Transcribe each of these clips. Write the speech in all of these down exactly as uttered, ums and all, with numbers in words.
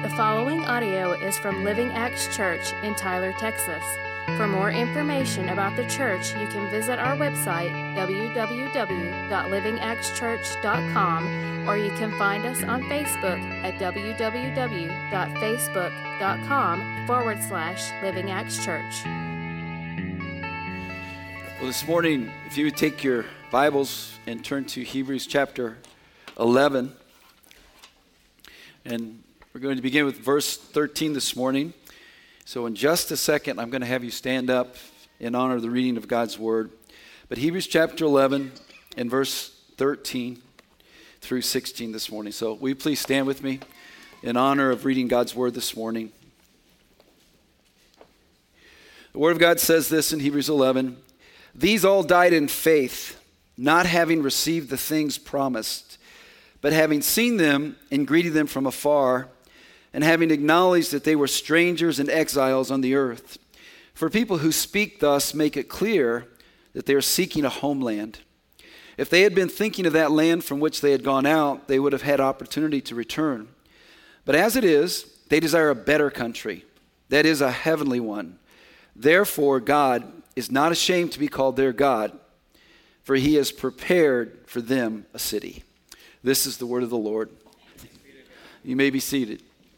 The following audio is from Living Acts Church in Tyler, Texas. For more information about the church, you can visit our website, w w w dot living acts church dot com, or you can find us on Facebook at w w w dot facebook dot com forward slash Living Acts Church. Well, this morning, if you would take your Bibles and turn to Hebrews chapter eleven, and we're going to begin with verse thirteen this morning. So in just a second, I'm going to have you stand up in honor of the reading of God's Word. But Hebrews chapter eleven and verse thirteen through sixteen this morning. So will you please stand with me in honor of reading God's Word this morning. The Word of God says this in Hebrews eleven. These all died in faith, not having received the things promised, but having seen them and greeted them from afar, and having acknowledged that they were strangers and exiles on the earth. For people who speak thus make it clear that they are seeking a homeland. If they had been thinking of that land from which they had gone out, they would have had opportunity to return. But as it is, they desire a better country, that is, a heavenly one. Therefore, God is not ashamed to be called their God, for he has prepared for them a city. This is the word of the Lord. You may be seated.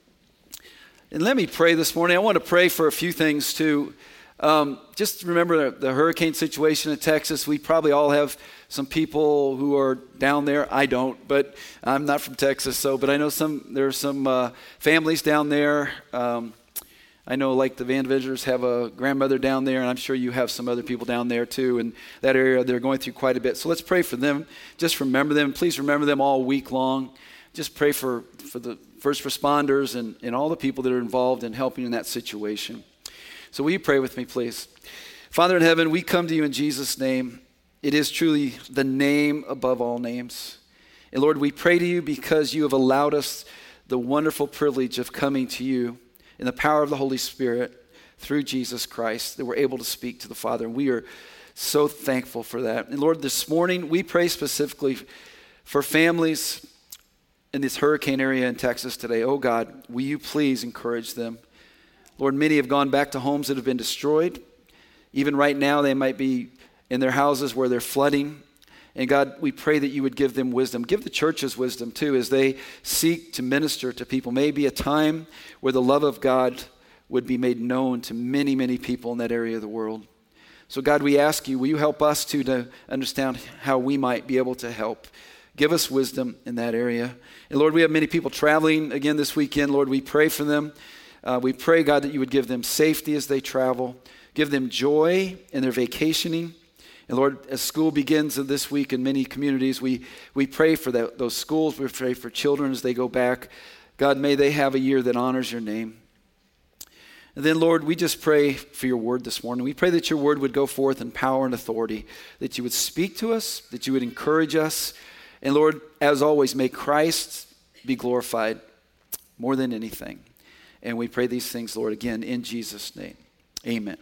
And let me pray this morning. I want to pray for a few things too. Um, just remember the, the hurricane situation in Texas. We probably all have some people who are down there. I don't, but I'm not from Texas. So, but I know some. There are some uh, families down there. Um, I know, like the Van Visitors have a grandmother down there, and I'm sure you have some other people down there too. In that area, they're going through quite a bit. So let's pray for them. Just remember them. Please remember them all week long. Just pray for for the first responders and, and all the people that are involved in helping in that situation. So will you pray with me, please? Father in heaven, we come to you in Jesus' name. It is truly the name above all names. And Lord, we pray to you because you have allowed us the wonderful privilege of coming to you in the power of the Holy Spirit through Jesus Christ, that we're able to speak to the Father. And we are so thankful for that. And Lord, this morning we pray specifically for families in this hurricane area in Texas today. Oh God, will you please encourage them? Lord, many have gone back to homes that have been destroyed. Even right now, they might be in their houses where they're flooding. And God, we pray that you would give them wisdom. Give the churches wisdom too as they seek to minister to people. Maybe a time where the love of God would be made known to many, many people in that area of the world. So God, we ask you, will you help us to, to understand how we might be able to help? Give us wisdom in that area. And Lord, we have many people traveling again this weekend. Lord, we pray for them. Uh, we pray, God, that you would give them safety as they travel. Give them joy in their vacationing. And Lord, as school begins this week in many communities, we, we pray for that, those schools. We pray for children as they go back. God, may they have a year that honors your name. And then, Lord, we just pray for your word this morning. We pray that your word would go forth in power and authority, that you would speak to us, that you would encourage us. And Lord, as always, may Christ be glorified more than anything. And we pray these things, Lord, again, in Jesus' name. Amen.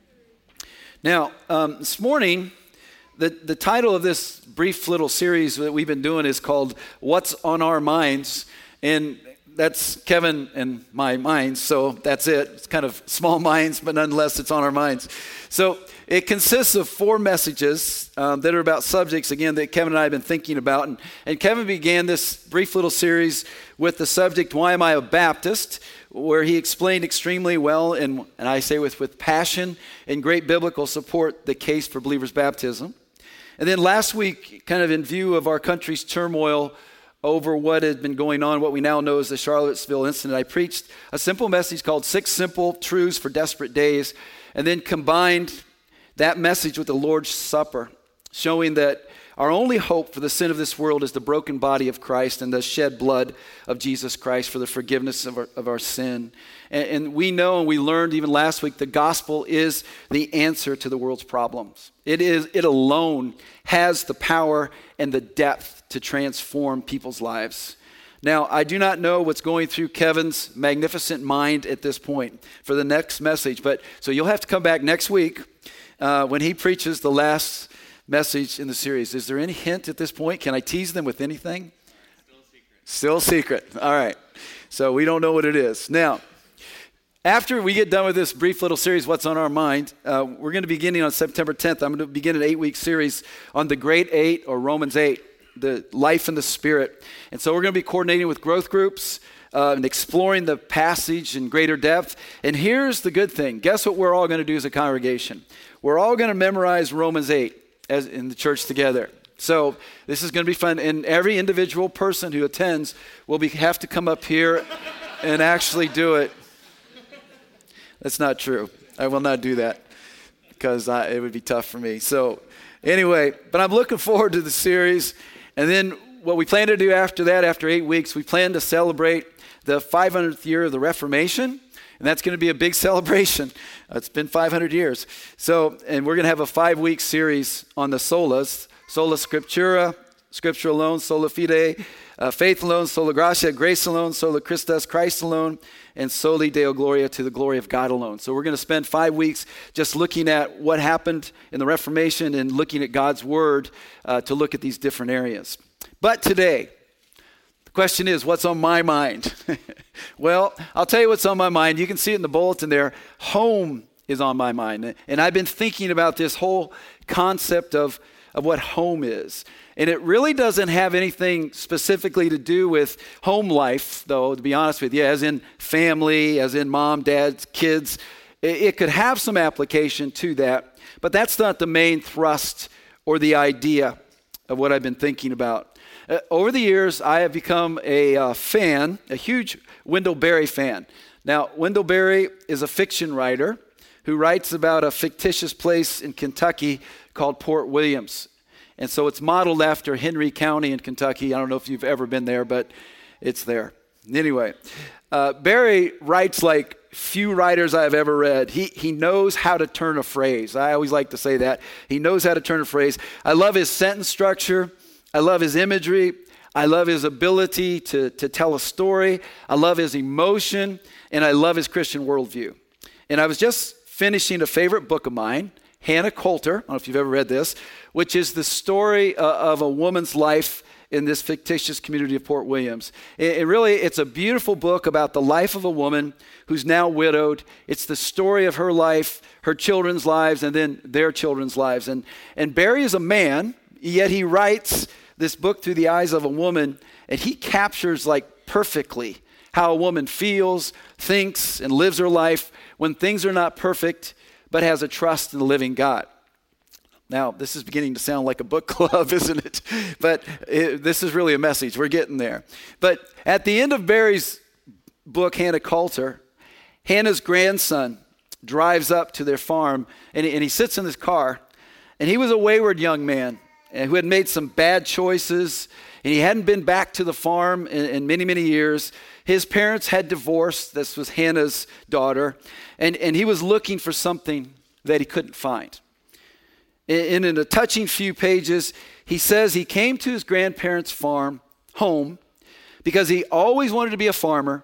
Now, um, this morning, the, the title of this brief little series that we've been doing is called What's on Our Minds? And that's Kevin and my minds, so that's it. It's kind of small minds, but nonetheless, it's on our minds. So it consists of four messages um, that are about subjects, again, that Kevin and I have been thinking about. And, and Kevin began this brief little series with the subject, Why Am I a Baptist?, where he explained extremely well, and, and I say with, with passion and great biblical support, the case for believers' baptism. And then last week, kind of in view of our country's turmoil over what had been going on, what we now know as the Charlottesville incident, I preached a simple message called Six Simple Truths for Desperate Days, and then combined that message with the Lord's Supper, showing that our only hope for the sin of this world is the broken body of Christ and the shed blood of Jesus Christ for the forgiveness of our, of our sin. And, and we know, and we learned even last week, the gospel is the answer to the world's problems. It is, it alone has the power and the depth to transform people's lives. Now, I do not know what's going through Kevin's magnificent mind at this point for the next message, but so you'll have to come back next week uh, when he preaches the last message in the series. Is there any hint at this point? Can I tease them with anything? Still secret. Still secret. All right. So we don't know what it is. Now, after we get done with this brief little series, What's on Our Mind, uh, we're going to be beginning on September tenth. I'm going to begin an eight-week series on the Great Eight, or Romans eight, the life in the Spirit. And so we're going to be coordinating with growth groups uh, and exploring the passage in greater depth. And here's the good thing. Guess what we're all going to do as a congregation? We're all going to memorize Romans eight as in the church together. So this is going to be fun. And every individual person who attends will be, have to come up here and actually do it. That's not true. I will not do that because I, it would be tough for me. So anyway, but I'm looking forward to the series. And then what we plan to do after that, after eight weeks, we plan to celebrate the five hundredth year of the Reformation. And that's going to be a big celebration. It's been five hundred years. So, and we're going to have a five-week series on the solas, sola scriptura, scripture alone, sola fide, uh, faith alone, sola gratia, grace alone, sola Christus, Christ alone, and soli Deo Gloria, to the glory of God alone. So we're going to spend five weeks just looking at what happened in the Reformation and looking at God's Word uh, to look at these different areas. But today, the question is, what's on my mind? Well, I'll tell you what's on my mind. You can see it in the bulletin there. Home is on my mind. And I've been thinking about this whole concept of, of what home is. And it really doesn't have anything specifically to do with home life, though, to be honest with you, as in family, as in mom, dad, kids. It, it could have some application to that, but that's not the main thrust or the idea of what I've been thinking about. Uh, over the years, I have become a uh, fan, a huge Wendell Berry fan. Now, Wendell Berry is a fiction writer who writes about a fictitious place in Kentucky called Port Williams. And so it's modeled after Henry County in Kentucky. I don't know if you've ever been there, but it's there. Anyway, uh, Barry writes like few writers I've ever read. He he knows how to turn a phrase. I always like to say that. He knows how to turn a phrase. I love his sentence structure. I love his imagery. I love his ability to, to tell a story. I love his emotion. And I love his Christian worldview. And I was just finishing a favorite book of mine, Hannah Coulter, I don't know if you've ever read this, which is the story uh, of a woman's life in this fictitious community of Port Williams. It, it really, it's a beautiful book about the life of a woman who's now widowed. It's the story of her life, her children's lives, and then their children's lives. And, and Barry is a man, yet he writes this book through the eyes of a woman, and he captures like perfectly how a woman feels, thinks, and lives her life when things are not perfect, but has a trust in the living God. Now, this is beginning to sound like a book club, isn't it? But it, this is really a message. We're getting there. But at the end of Barry's book, Hannah Coulter, Hannah's grandson drives up to their farm, and he, and he sits in his car, and he was a wayward young man who had made some bad choices, and he hadn't been back to the farm in, in many, many years. His parents had divorced. This was Hannah's daughter. And, and he was looking for something that he couldn't find. In, in a touching few pages, he says he came to his grandparents' farm, home, because he always wanted to be a farmer.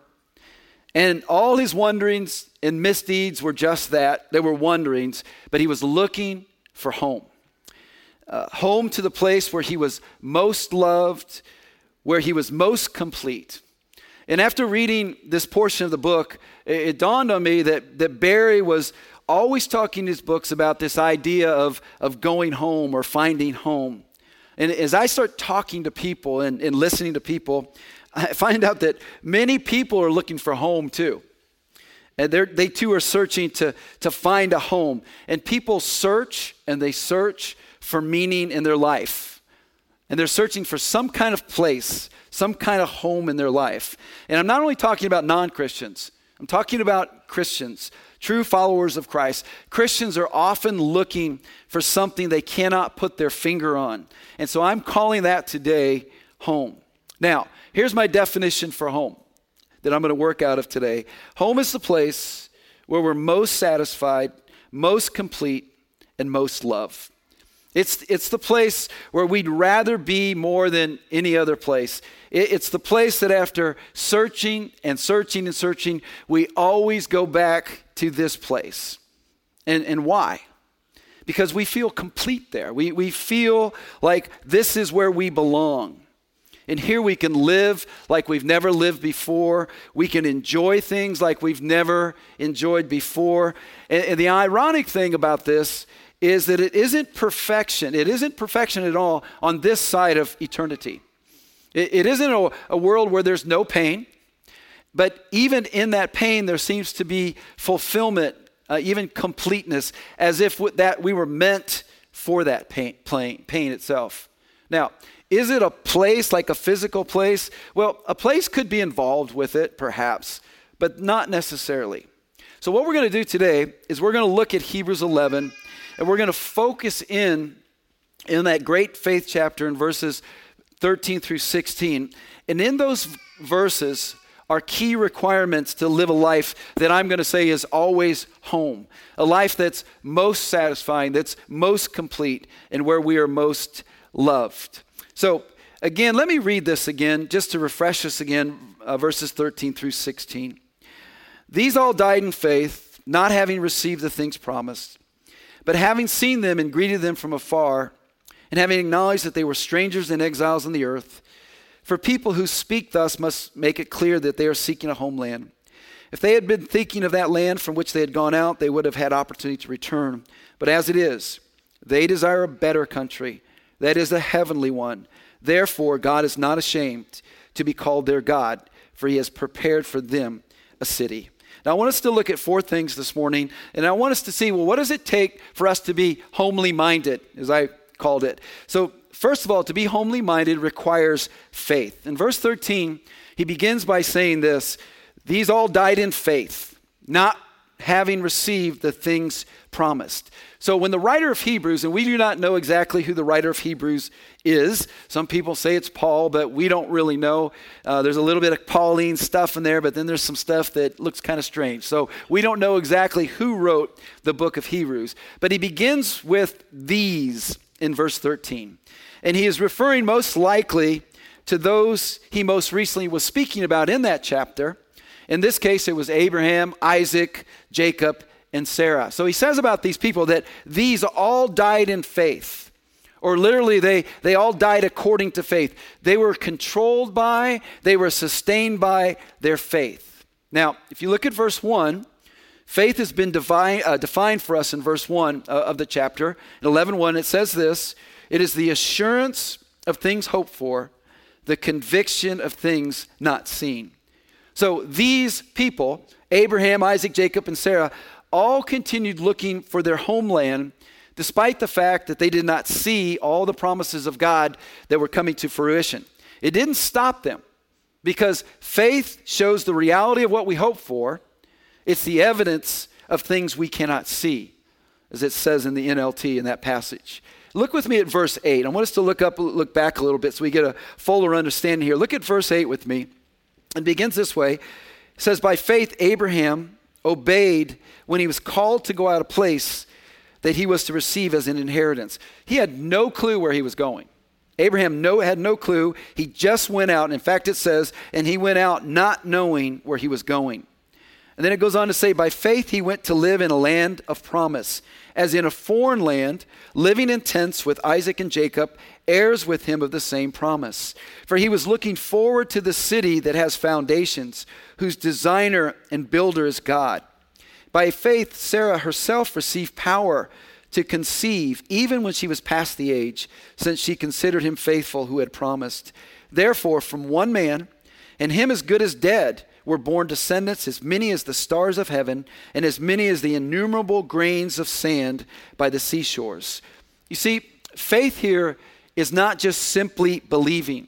And all his wanderings and misdeeds were just that. They were wanderings, but he was looking for home. Uh, home to the place where he was most loved, where he was most complete. And after reading this portion of the book, it, it dawned on me that, that Barry was always talking in his books about this idea of, of going home or finding home. And as I start talking to people and, and listening to people, I find out that many people are looking for home too. And they too are searching to, to find a home. And people search and they search for meaning in their life. And they're searching for some kind of place, some kind of home in their life. And I'm not only talking about non-Christians. I'm talking about Christians, true followers of Christ. Christians are often looking for something they cannot put their finger on. And so I'm calling that today home. Now, here's my definition for home that I'm going to work out of today. Home is the place where we're most satisfied, most complete, and most loved. It's, it's the place where we'd rather be more than any other place. It, it's the place that after searching and searching and searching, we always go back to this place. And, and why? Because we feel complete there. We, we feel like this is where we belong. And here we can live like we've never lived before. We can enjoy things like we've never enjoyed before. And, and the ironic thing about this is that it isn't perfection. It isn't perfection at all on this side of eternity. It, it isn't a, a world where there's no pain. But even in that pain, there seems to be fulfillment, uh, even completeness, as if with that we were meant for that pain, pain, pain itself. Now, is it a place like a physical place? Well, a place could be involved with it, perhaps, but not necessarily. So what we're going to do today is we're going to look at Hebrews eleven, and we're going to focus in in that great faith chapter in verses thirteen through sixteen. And in those verses are key requirements to live a life that I'm going to say is always home, a life that's most satisfying, that's most complete, and where we are most loved. So again, let me read this again, just to refresh us again, uh, verses thirteen through sixteen. These all died in faith, not having received the things promised, but having seen them and greeted them from afar, and having acknowledged that they were strangers and exiles on the earth. For people who speak thus must make it clear that they are seeking a homeland. If they had been thinking of that land from which they had gone out, they would have had opportunity to return. But as it is, they desire a better country, that is a heavenly one. Therefore, God is not ashamed to be called their God, for he has prepared for them a city. Now, I want us to look at four things this morning, and I want us to see, well, what does it take for us to be homely minded, as I called it? So, first of all, to be homely minded requires faith. In verse thirteen, he begins by saying this: these all died in faith, not having received the things promised. So when the writer of Hebrews, and we do not know exactly who the writer of Hebrews is. Some people say it's Paul, but we don't really know. Uh, there's a little bit of Pauline stuff in there, but then there's some stuff that looks kind of strange. So we don't know exactly who wrote the book of Hebrews. But he begins with these in verse thirteen. And he is referring most likely to those he most recently was speaking about in that chapter. In this case, it was Abraham, Isaac, Jacob, and Sarah. So he says about these people that these all died in faith. Or literally, they, they all died according to faith. They were controlled by, they were sustained by their faith. Now, if you look at verse one, faith has been divine, uh, defined for us in verse one uh, of the chapter. In eleven one, it says this: it is the assurance of things hoped for, the conviction of things not seen. So these people, Abraham, Isaac, Jacob, and Sarah, all continued looking for their homeland, despite the fact that they did not see all the promises of God that were coming to fruition. It didn't stop them, because faith shows the reality of what we hope for. It's the evidence of things we cannot see, as it says in the N L T in that passage. Look with me at verse eight. I want us to look up, look back a little bit so we get a fuller understanding here. Look at verse eight with me. It begins this way. It says, by faith Abraham obeyed when he was called to go out a place that he was to receive as an inheritance. He had no clue where he was going. Abraham no, had no clue. He just went out. In fact, it says, and he went out not knowing where he was going. And then it goes on to say, by faith he went to live in a land of promise, as in a foreign land, living in tents with Isaac and Jacob, heirs with him of the same promise. For he was looking forward to the city that has foundations, whose designer and builder is God. By faith, Sarah herself received power to conceive, even when she was past the age, since she considered him faithful who had promised. Therefore, from one man, and him as good as dead, were born descendants as many as the stars of heaven, and as many as the innumerable grains of sand by the seashores. You see, faith here is not just simply believing.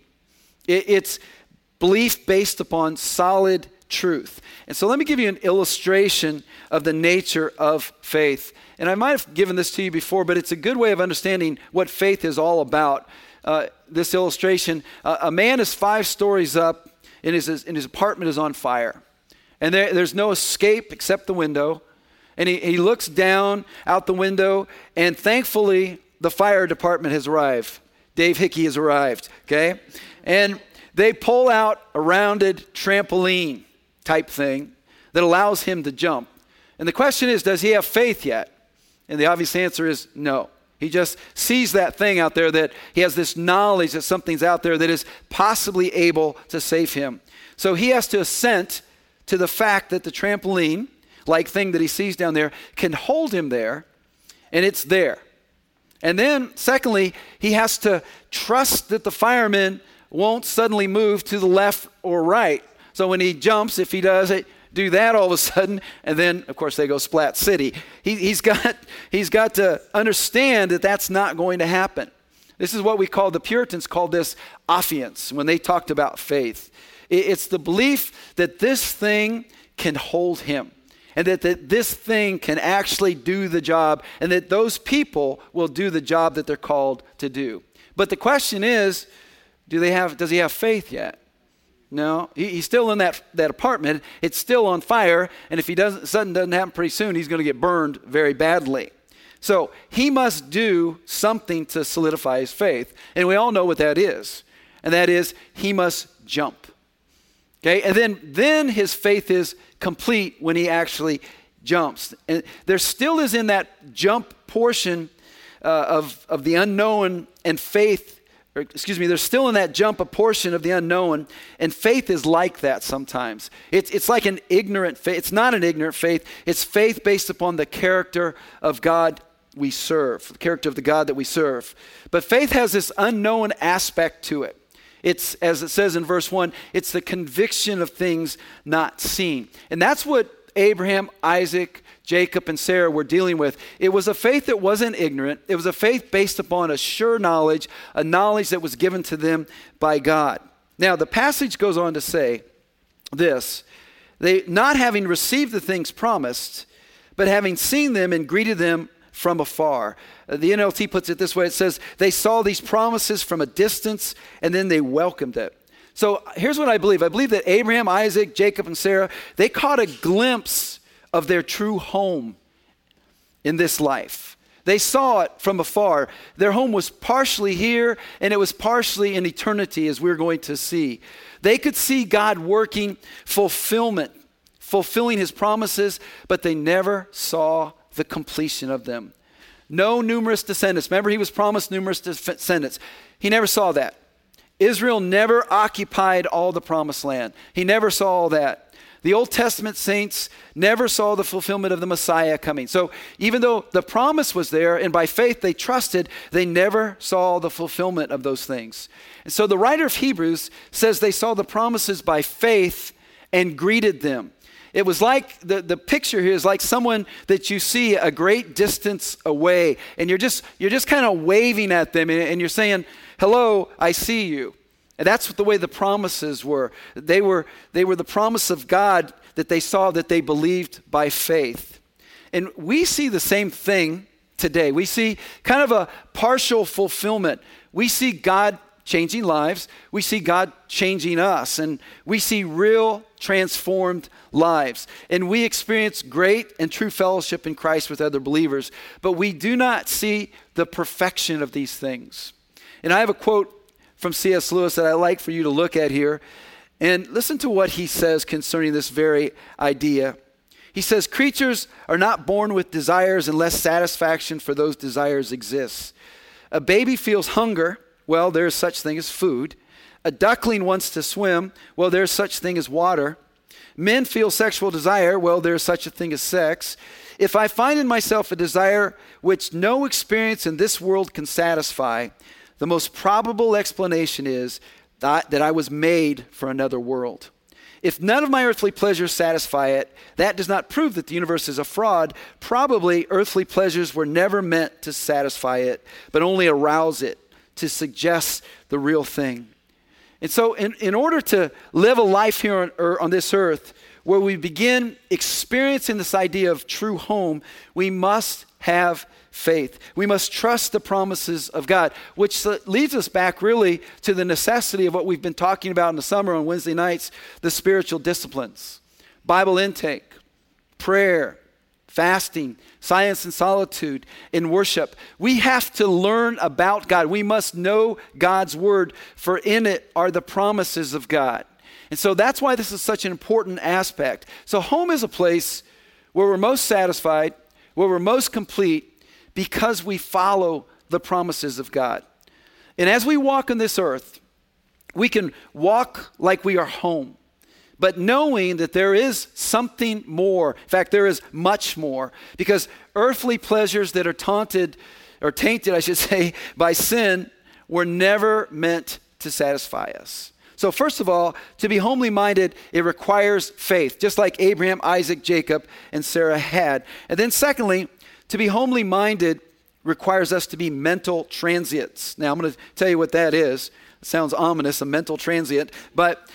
It's belief based upon solid truth. And so let me give you an illustration of the nature of faith. And I might have given this to you before, but it's a good way of understanding what faith is all about. Uh, this illustration, uh, a man is five stories up, and his, and his apartment is on fire. And there, there's no escape except the window. And he, he looks down out the window, and thankfully the fire department has arrived. Dave Hickey has arrived, okay? And they pull out a rounded trampoline type thing that allows him to jump. And the question is, does he have faith yet? And the obvious answer is no. He just sees that thing out there, that he has this knowledge that something's out there that is possibly able to save him. So he has to assent to the fact that the trampoline-like thing that he sees down there can hold him there, and it's there. And then, secondly, he has to trust that the fireman won't suddenly move to the left or right. So when he jumps, if he does it, do that all of a sudden, and then, of course, they go splat city. He, he's got he's got to understand that that's not going to happen. This is what we call, the Puritans called this affiance when they talked about faith. It, it's the belief that this thing can hold him, and that, that this thing can actually do the job, and that those people will do the job that they're called to do. But the question is, do they have? Does he have faith yet? No, he, he's still in that, that apartment. It's still on fire, and if he doesn't, something doesn't happen pretty soon, he's going to get burned very badly. So he must do something to solidify his faith, and we all know what that is, and that is he must jump. Okay, and then then his faith is complete when he actually jumps. And there still is in that jump portion uh, of of the unknown and faith. Or, excuse me, there's still in that jump a portion of the unknown, and faith is like that sometimes. It's, it's like an ignorant faith. It's not an ignorant faith. It's faith based upon the character of God we serve, the character of the God that we serve. But faith has this unknown aspect to it. It's, as it says in verse one, it's the conviction of things not seen. And that's what Abraham, Isaac, Jacob, and Sarah were dealing with. It was a faith that wasn't ignorant. It was a faith based upon a sure knowledge, a knowledge that was given to them by God. Now, the passage goes on to say this: they, not having received the things promised, but having seen them and greeted them from afar. Uh, the N L T puts it this way. It says, they saw these promises from a distance, and then they welcomed it. So here's what I believe. I believe that Abraham, Isaac, Jacob, and Sarah, they caught a glimpse of their true home in this life. They saw it from afar. Their home was partially here, and it was partially in eternity, as we're going to see. They could see God working fulfillment, fulfilling his promises, but they never saw the completion of them. No numerous descendants. Remember, he was promised numerous descendants. He never saw that. Israel never occupied all the promised land. He never saw all that. The Old Testament saints never saw the fulfillment of the Messiah coming. So even though the promise was there, and by faith they trusted, they never saw the fulfillment of those things. And so the writer of Hebrews says they saw the promises by faith and greeted them. It was like, the, the picture here is like someone that you see a great distance away, and you're just you're just kind of waving at them, and, and you're saying, hello, I see you. And that's what the way the promises were. They were they were the promise of God that they saw, that they believed by faith. And we see the same thing today. We see kind of a partial fulfillment. We see God changing lives. We see God changing us, and we see real transformed lives. And we experience great and true fellowship in Christ with other believers, but we do not see the perfection of these things. And I have a quote from C S Lewis that I like for you to look at here, and listen to what he says concerning this very idea. He says, creatures are not born with desires unless satisfaction for those desires exists. A baby feels hunger. Well, there is such thing as food. A duckling wants to swim. Well, there is such thing as water. Men feel sexual desire. Well, there is such a thing as sex. If I find in myself a desire which no experience in this world can satisfy, the most probable explanation is that, that I was made for another world. If none of my earthly pleasures satisfy it, that does not prove that the universe is a fraud. Probably earthly pleasures were never meant to satisfy it, but only arouse it, to suggest the real thing. And so in, in order to live a life here on, or on this earth where we begin experiencing this idea of true home, we must have faith. We must trust the promises of God, which leads us back really to the necessity of what we've been talking about in the summer on Wednesday nights, the spiritual disciplines, Bible intake, prayer, fasting, silence and solitude, in worship. We have to learn about God. We must know God's word, for in it are the promises of God. And so that's why this is such an important aspect. So home is a place where we're most satisfied, where we're most complete, because we follow the promises of God. And as we walk on this earth, we can walk like we are home, but knowing that there is something more. In fact, there is much more, because earthly pleasures that are taunted or tainted, I should say, by sin were never meant to satisfy us. So first of all, to be homely minded, it requires faith, just like Abraham, Isaac, Jacob, and Sarah had. And then secondly, to be homely minded requires us to be mental transients. Now I'm going to tell you what that is. It sounds ominous, a mental transient, but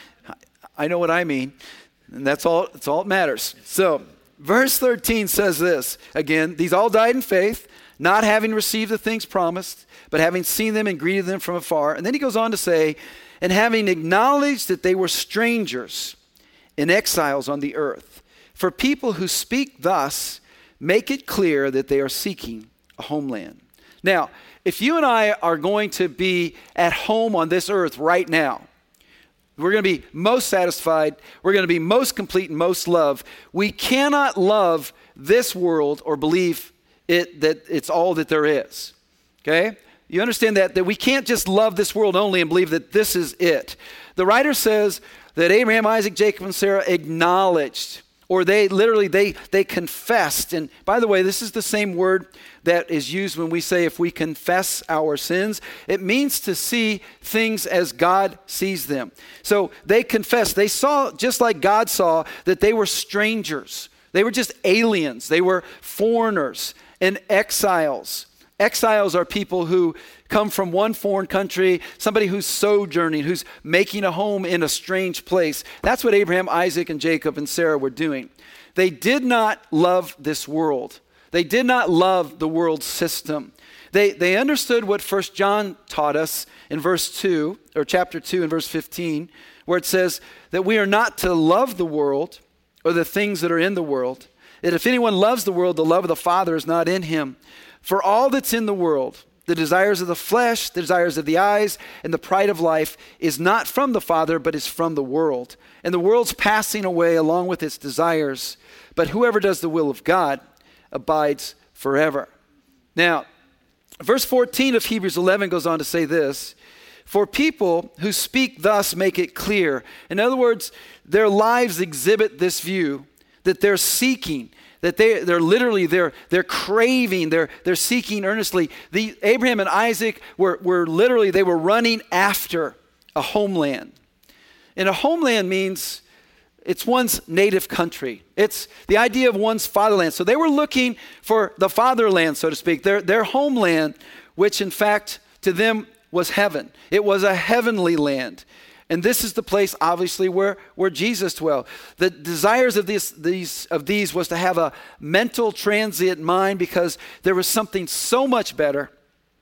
I know what I mean, and that's all, that's all that matters. So verse thirteen says this, again, these all died in faith, not having received the things promised, but having seen them and greeted them from afar. And then he goes on to say, and having acknowledged that they were strangers and exiles on the earth. For people who speak thus make it clear that they are seeking a homeland. Now, if you and I are going to be at home on this earth right now, we're going to be most satisfied, we're going to be most complete and most loved. We cannot love this world or believe it that it's all that there is. Okay? You understand that, that we can't just love this world only and believe that this is it. The writer says that Abraham, Isaac, Jacob, and Sarah acknowledged, or they literally, they, they confessed. And by the way, this is the same word that is used when we say if we confess our sins. It means to see things as God sees them. So they confessed. They saw, just like God saw, that they were strangers. They were just aliens. They were foreigners and exiles. Exiles are people who come from one foreign country, somebody who's sojourning, who's making a home in a strange place. That's what Abraham, Isaac, and Jacob, and Sarah were doing. They did not love this world. They did not love the world system. They, they understood what First John taught us in verse two, or chapter two and verse fifteen, where it says that we are not to love the world or the things that are in the world. That if anyone loves the world, the love of the Father is not in him. For all that's in the world, the desires of the flesh, the desires of the eyes, and the pride of life is not from the Father, but is from the world. And the world's passing away along with its desires. But whoever does the will of God abides forever. Now, verse fourteen of Hebrews eleven goes on to say this, for people who speak thus make it clear. In other words, their lives exhibit this view that they're seeking, that they, they're literally, they're, they're craving, they're, they're seeking earnestly. The, Abraham and Isaac were, were literally, they were running after a homeland. And a homeland means it's one's native country. It's the idea of one's fatherland. So they were looking for the fatherland, so to speak, their, their homeland, which in fact to them was heaven. It was a heavenly land. And this is the place, obviously, where, where Jesus dwelled. The desires of this, these, of these was to have a mental transient mind because there was something so much better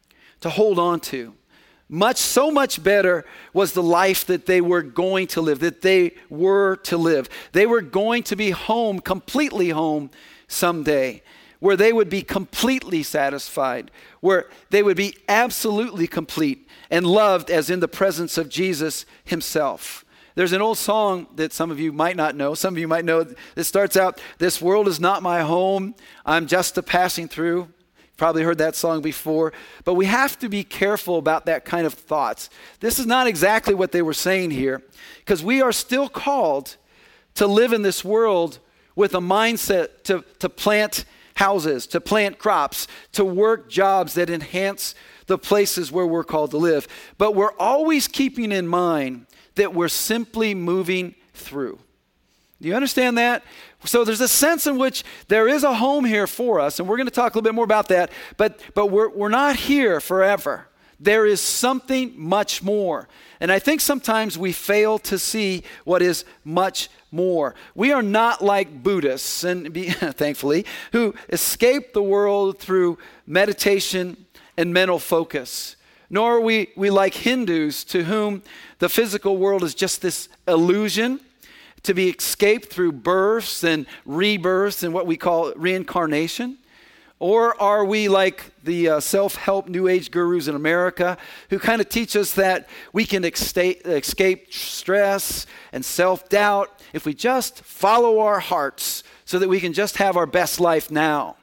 to hold on to. Much, so much better was the life that they were going to live, that they were to live. They were going to be home, completely home someday, where they would be completely satisfied, where they would be absolutely complete and loved as in the presence of Jesus himself. There's an old song that some of you might not know. Some of you might know that starts out, "This world is not my home. I'm just a passing through." Probably heard that song before. But we have to be careful about that kind of thoughts. This is not exactly what they were saying here, because we are still called to live in this world with a mindset to, to plant houses, to plant crops, to work jobs that enhance the places where we're called to live. But we're always keeping in mind that we're simply moving through. Do you understand that? So there's a sense in which there is a home here for us, and we're going to talk a little bit more about that, but, but we're, we're not here forever. There is something much more. And I think sometimes we fail to see what is much more. We are not like Buddhists, and be, thankfully, who escape the world through meditation and mental focus. Nor are we, we like Hindus, to whom the physical world is just this illusion to be escaped through births and rebirths and what we call reincarnation. Or are we like the uh, self-help New Age gurus in America who kind of teach us that we can escape, escape stress and self-doubt if we just follow our hearts so that we can just have our best life now?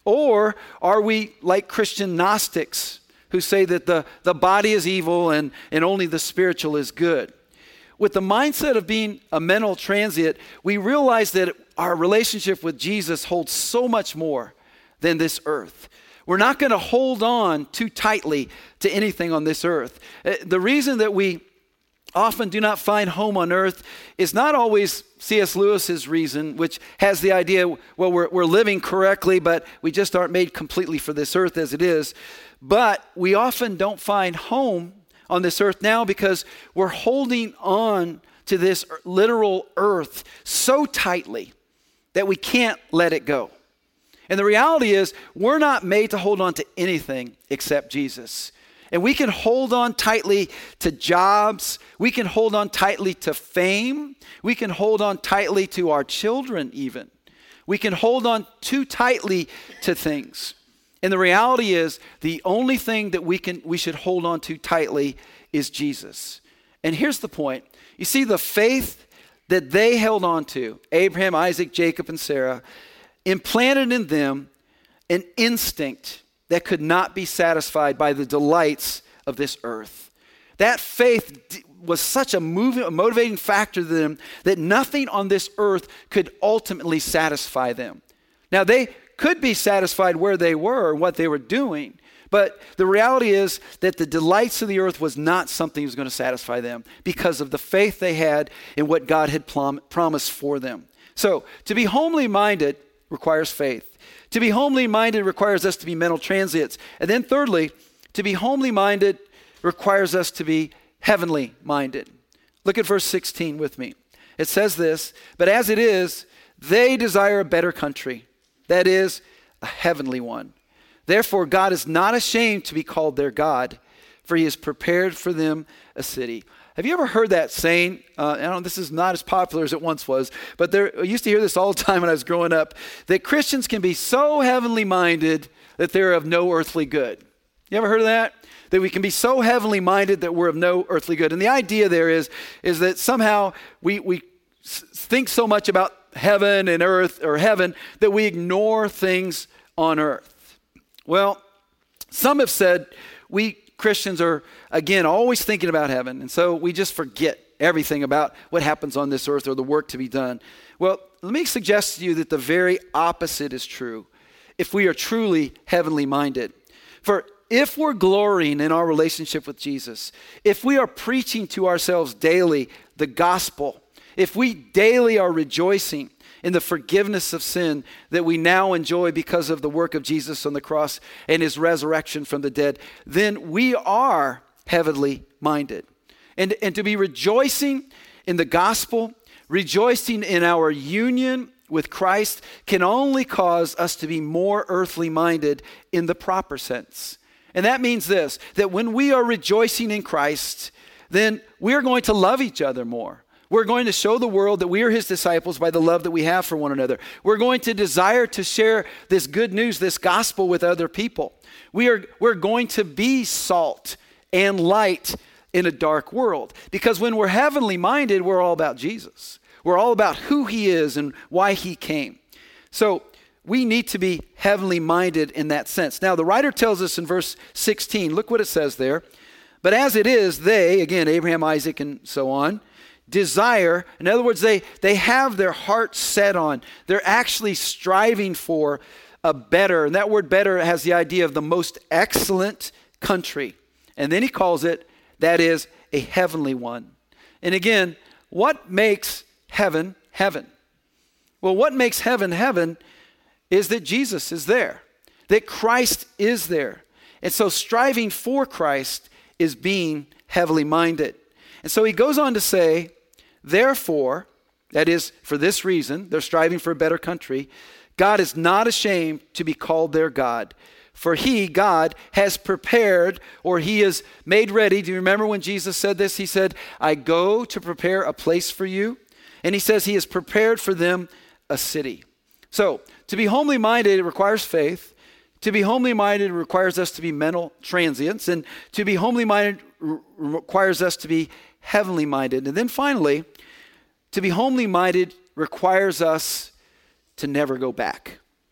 Or are we like Christian Gnostics who say that the, the body is evil and, and only the spiritual is good? With the mindset of being a mental transient, we realize that our relationship with Jesus holds so much more than this earth. We're not going to hold on too tightly to anything on this earth. The reason that we often do not find home on earth is not always C S Lewis's reason, which has the idea, well, we're, we're living correctly, but we just aren't made completely for this earth as it is. But we often don't find home on this earth now because we're holding on to this literal earth so tightly that we can't let it go. And the reality is, we're not made to hold on to anything except Jesus. And we can hold on tightly to jobs. We can hold on tightly to fame. We can hold on tightly to our children even. We can hold on too tightly to things. And the reality is, the only thing that we can we should hold on to tightly is Jesus. And here's the point. You see, the faith that they held on to, Abraham, Isaac, Jacob, and Sarah, implanted in them an instinct that could not be satisfied by the delights of this earth. That faith was such a, moving, a motivating factor to them that nothing on this earth could ultimately satisfy them. Now, they could be satisfied where they were and what they were doing, but the reality is that the delights of the earth was not something that was going to satisfy them because of the faith they had in what God had plom- promised for them. So, to be homely minded requires faith. To be homely minded requires us to be mental transients. And then thirdly, to be homely minded requires us to be heavenly minded. Look at verse sixteen with me. It says this, but as it is, they desire a better country, that is, a heavenly one. Therefore, God is not ashamed to be called their God, for he has prepared for them a city. Have you ever heard that saying? Uh, I don't know, this is not as popular as it once was, but there, I used to hear this all the time when I was growing up, that Christians can be so heavenly minded that they're of no earthly good. You ever heard of that? That we can be so heavenly minded that we're of no earthly good. And the idea there is, is that somehow we, we think so much about heaven and earth or heaven that we ignore things on earth. Well, some have said we Christians are, again, always thinking about heaven. And so we just forget everything about what happens on this earth or the work to be done. Well, let me suggest to you that the very opposite is true if we are truly heavenly minded. For if we're glorying in our relationship with Jesus, if we are preaching to ourselves daily the gospel, if we daily are rejoicing in the forgiveness of sin that we now enjoy because of the work of Jesus on the cross and his resurrection from the dead, then we are heavenly minded. And, and to be rejoicing in the gospel, rejoicing in our union with Christ can only cause us to be more earthly minded in the proper sense. And that means this, that when we are rejoicing in Christ, then we are going to love each other more. We're going to show the world that we are his disciples by the love that we have for one another. We're going to desire to share this good news, this gospel with other people. We are, we're going to be salt and light in a dark world. Because when we're heavenly minded, we're all about Jesus. We're all about who he is and why he came. So we need to be heavenly minded in that sense. Now, the writer tells us in verse sixteen, look what it says there. But as it is, they, again, Abraham, Isaac, and so on, desire, in other words, they, they have their heart set on, they're actually striving for a better, and that word better has the idea of the most excellent country. And then he calls it, that is, a heavenly one. And again, what makes heaven heaven? Well, what makes heaven heaven is that Jesus is there, that Christ is there. And so striving for Christ is being heavenly minded. And so he goes on to say, therefore, that is, for this reason, they're striving for a better country, God is not ashamed to be called their God. For he, God, has prepared, or he is made ready. Do you remember when Jesus said this? He said, I go to prepare a place for you. And he says he has prepared for them a city. So, to be homely minded, it requires faith. To be homely minded requires us to be mental transients. And to be homely minded re- requires us to be heavenly minded. And then finally, to be homely minded requires us to never go back.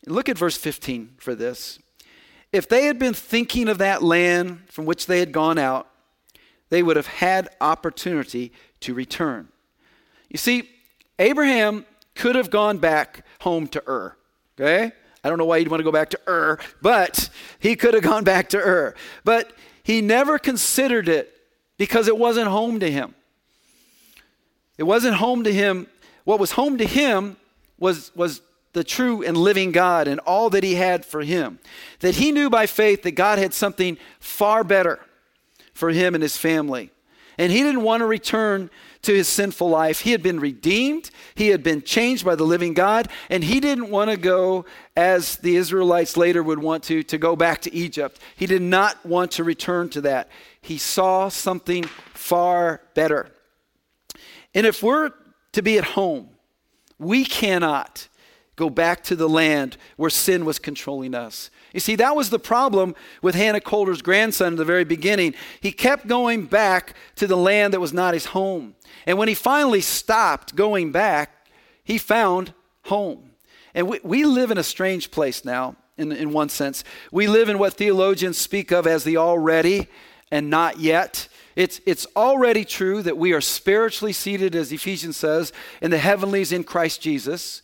Look at verse fifteen for this. If they had been thinking of that land from which they had gone out, they would have had opportunity to return. You see, Abraham could have gone back home to Ur, okay? I don't know why you'd want to go back to Ur, but he could have gone back to Ur. But he never considered it because it wasn't home to him. It wasn't home to him. What was home to him was, was the true and living God and all that he had for him. That he knew by faith that God had something far better for him and his family. And he didn't want to return to his sinful life. He had been redeemed. He had been changed by the living God. And he didn't want to go, as the Israelites later would want to, to go back to Egypt. He did not want to return to that. He saw something far better. And if we're to be at home, we cannot go back to the land where sin was controlling us. You see, that was the problem with Hannah Coulter's grandson at the very beginning. He kept going back to the land that was not his home. And when he finally stopped going back, he found home. And we, we live in a strange place now, in, in one sense. We live in what theologians speak of as the already and not yet. It's, it's already true that we are spiritually seated, as Ephesians says, in the heavenlies in Christ Jesus.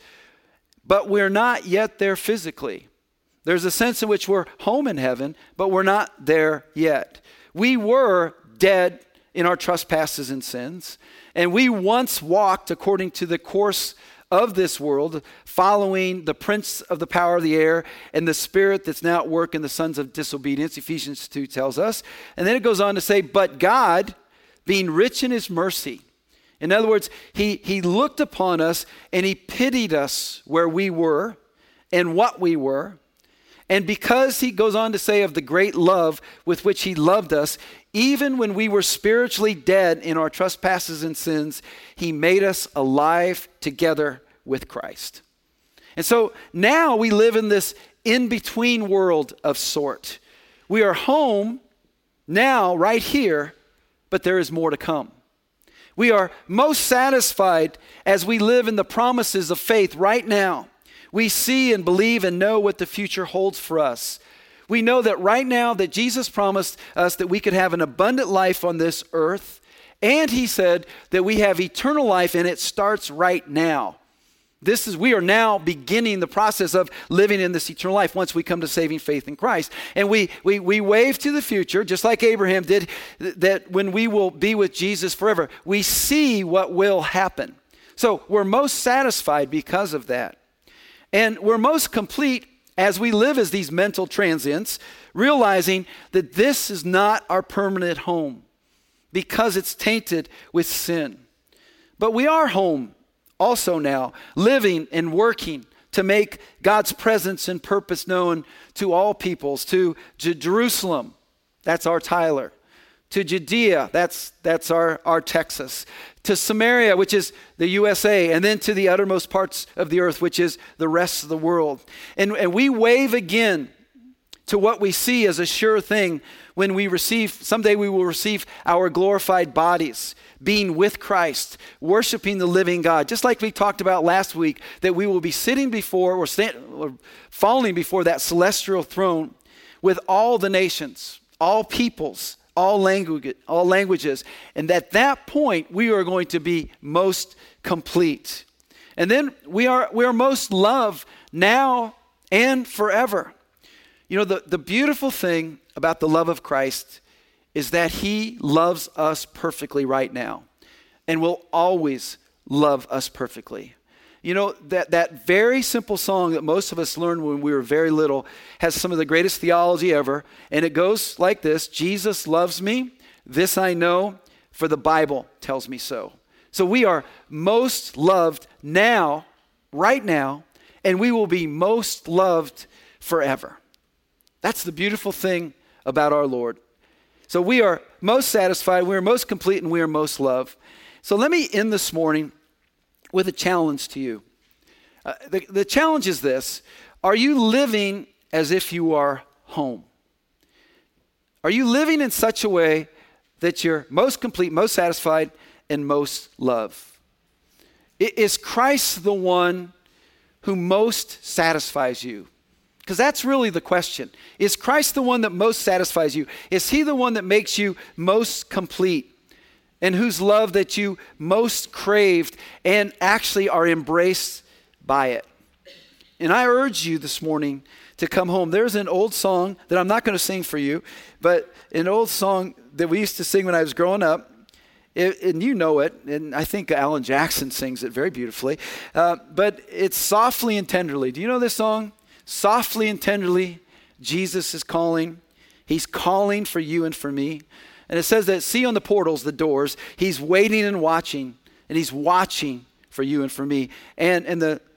But we're not yet there physically. There's a sense in which we're home in heaven, but we're not there yet. We were dead in our trespasses and sins, and we once walked according to the course of this world, following the prince of the power of the air and the spirit that's now at work in the sons of disobedience, Ephesians two tells us. And then it goes on to say, but God, being rich in his mercy. In other words, he, he looked upon us and he pitied us where we were and what we were. And because he goes on to say of the great love with which he loved us, even when we were spiritually dead in our trespasses and sins, he made us alive together with Christ. And so now we live in this in-between world of sort. We are home now, right here, but there is more to come. We are most satisfied as we live in the promises of faith right now. We see and believe and know what the future holds for us. We know that right now that Jesus promised us that we could have an abundant life on this earth. And he said that we have eternal life and it starts right now. This is, we are now beginning the process of living in this eternal life once we come to saving faith in Christ. And we, we, we wave to the future, just like Abraham did, that when we will be with Jesus forever, we see what will happen. So we're most satisfied because of that. And we're most complete as we live as these mental transients, realizing that this is not our permanent home because it's tainted with sin. But we are home also now, living and working to make God's presence and purpose known to all peoples, to, to Jerusalem, that's our Tyler, to Judea, that's, that's our, our Texas, to Samaria, which is the U S A, and then to the uttermost parts of the earth, which is the rest of the world. And, and we wave again to what we see as a sure thing when we receive, someday we will receive our glorified bodies, being with Christ, worshiping the living God. Just like we talked about last week, that we will be sitting before or, stand, or falling before that celestial throne with all the nations, all peoples, all language, all languages. And at that point, we are going to be most complete. And then we are, we are most loved now and forever. You know, the, the beautiful thing about the love of Christ is that he loves us perfectly right now and will always love us perfectly. You know, that, that very simple song that most of us learned when we were very little has some of the greatest theology ever. And it goes like this: Jesus loves me, this I know, for the Bible tells me so. So we are most loved now, right now, and we will be most loved forever. That's the beautiful thing about our Lord. So we are most satisfied, we are most complete, and we are most loved. So let me end this morning with a challenge to you. Uh, the, the challenge is this: are you living as if you are home? Are you living in such a way that you're most complete, most satisfied, and most loved? Is Christ the one who most satisfies you? Because that's really the question. Is Christ the one that most satisfies you? Is he the one that makes you most complete? And whose love that you most craved and actually are embraced by it? And I urge you this morning to come home. There's an old song that I'm not going to sing for you, but an old song that we used to sing when I was growing up. It, and you know it, and I think Alan Jackson sings it very beautifully. Uh, but it's Softly and Tenderly. Do you know this song? Softly and tenderly, Jesus is calling. He's calling for you and for me. And it says that, see on the portals, the doors, he's waiting and watching, and he's watching for you and for me. And, and the,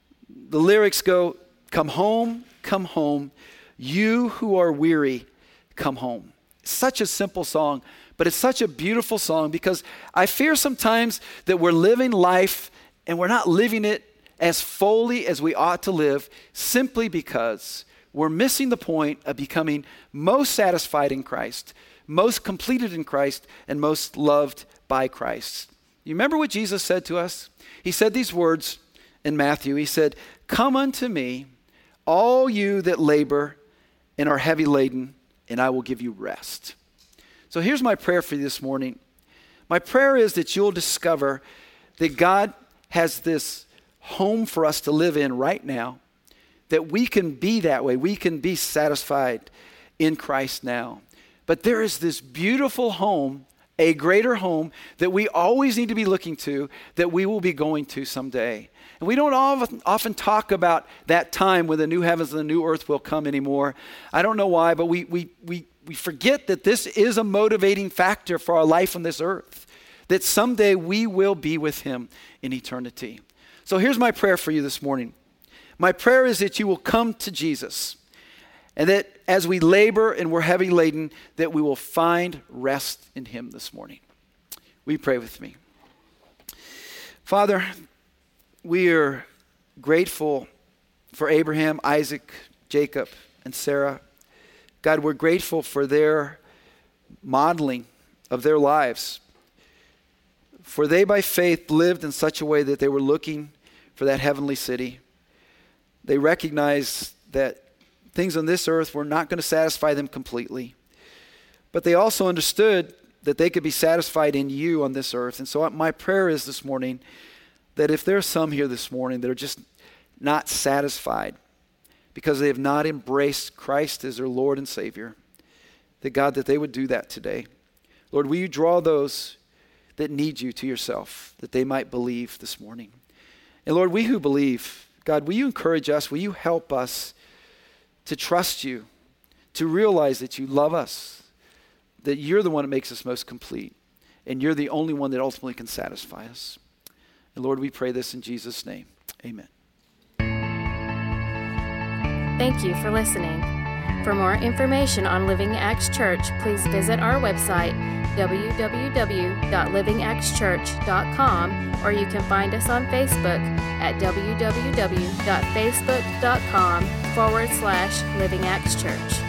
the lyrics go, come home, come home, you who are weary, come home. Such a simple song. But it's such a beautiful song because I fear sometimes that we're living life and we're not living it as fully as we ought to live simply because we're missing the point of becoming most satisfied in Christ, most completed in Christ, and most loved by Christ. You remember what Jesus said to us? He said these words in Matthew. He said, come unto me, all you that labor and are heavy laden, and I will give you rest. So here's my prayer for you this morning. My prayer is that you'll discover that God has this home for us to live in right now, that we can be that way. We can be satisfied in Christ now. But there is this beautiful home, a greater home that we always need to be looking to, that we will be going to someday. And we don't often, often talk about that time when the new heavens and the new earth will come anymore. I don't know why, but we we we We forget that this is a motivating factor for our life on this earth, that someday we will be with him in eternity. So here's my prayer for you this morning. My prayer is that you will come to Jesus, and that as we labor and we're heavy laden, that we will find rest in him this morning. Will you pray with me? Father, we are grateful for Abraham, Isaac, Jacob, and Sarah. God, we're grateful for their modeling of their lives. For they by faith lived in such a way that they were looking for that heavenly city. They recognized that things on this earth were not going to satisfy them completely. But they also understood that they could be satisfied in you on this earth. And so my prayer is this morning that if there are some here this morning that are just not satisfied, because they have not embraced Christ as their Lord and Savior, that God, that they would do that today. Lord, will you draw those that need you to yourself, that they might believe this morning. And Lord, we who believe, God, will you encourage us, will you help us to trust you, to realize that you love us, that you're the one that makes us most complete, and you're the only one that ultimately can satisfy us. And Lord, we pray this in Jesus' name. Amen. Thank you for listening. For more information on Living Acts Church, please visit our website, w w w dot living acts church dot com, or you can find us on Facebook at w w w dot facebook dot com forward slash Living Acts Church.